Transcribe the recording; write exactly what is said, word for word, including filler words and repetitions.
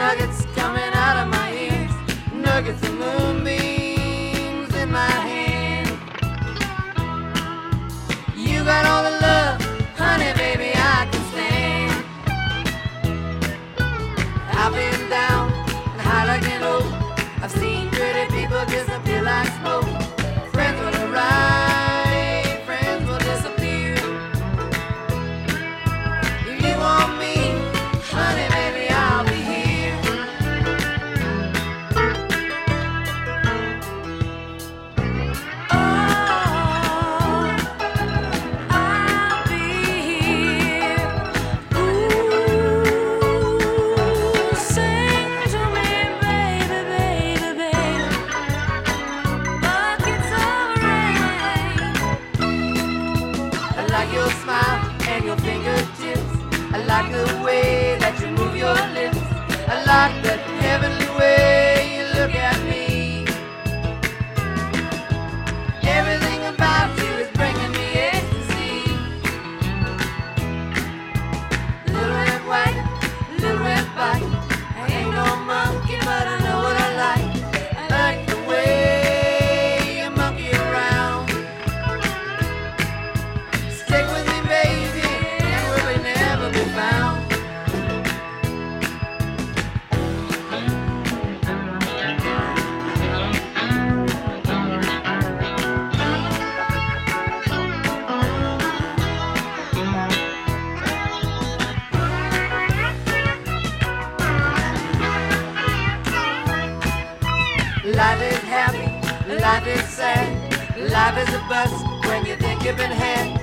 nuggets coming out of my ears, nuggets of moonbeams in my hand. You got all the love, honey, baby, I can stand. I've been down and high like an oak. I've seen pretty people disappear like smoke. Friends will arrive, friends will disappear. If you want me, honey, baby, I'll be here. Oh, I'll be here. Ooh, sing to me, baby, baby, baby. Buckets of rain. I like your smile and your fingertips. I like the way that you move your lips. I like that heavenly way you look at me. Everything about you is bringing me ecstasy. Little red white, little red bite. I ain't no monkey, but I know what I like. I like the way you monkey around. Stick with me, baby, and we'll never be found. Life is happy, life is sad. Life is a bus when you think you've been had.